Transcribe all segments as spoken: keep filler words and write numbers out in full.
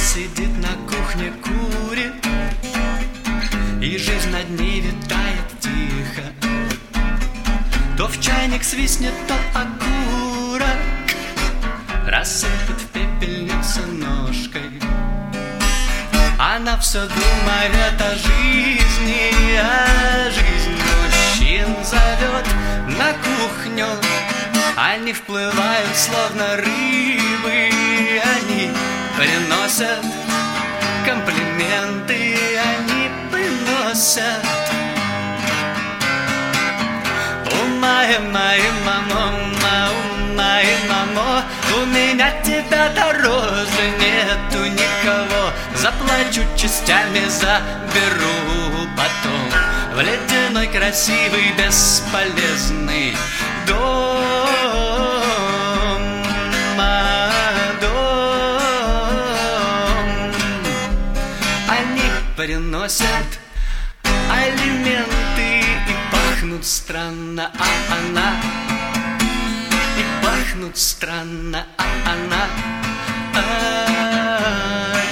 сидит на кухне, курит, и жизнь над ней витает тихо. То в чайник свистнет, то окурок рассыпет в пепельницу ножкой. Она все думает о жизни, а жизнь мужчин зовет на кухню. Они вплывают, словно рыбы, они приносят комплименты, они приносят. Умай, май, мамо, умай, мамо, у меня тебя дороже нету никого. Заплачу частями, заберу потом в ледяной, красивый, бесполезный дом. Они приносят алименты и пахнут странно, а она, и пахнут странно, а она. Ай.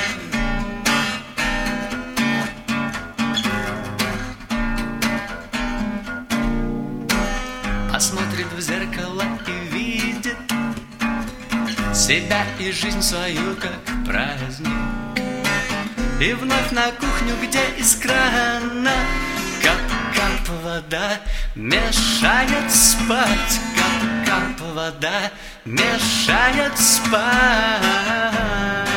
Посмотрит в зеркало и видит себя и жизнь свою, как праздник. И вновь на кухню, где из крана кап-кап вода мешает спать, кап-кап вода мешает спать.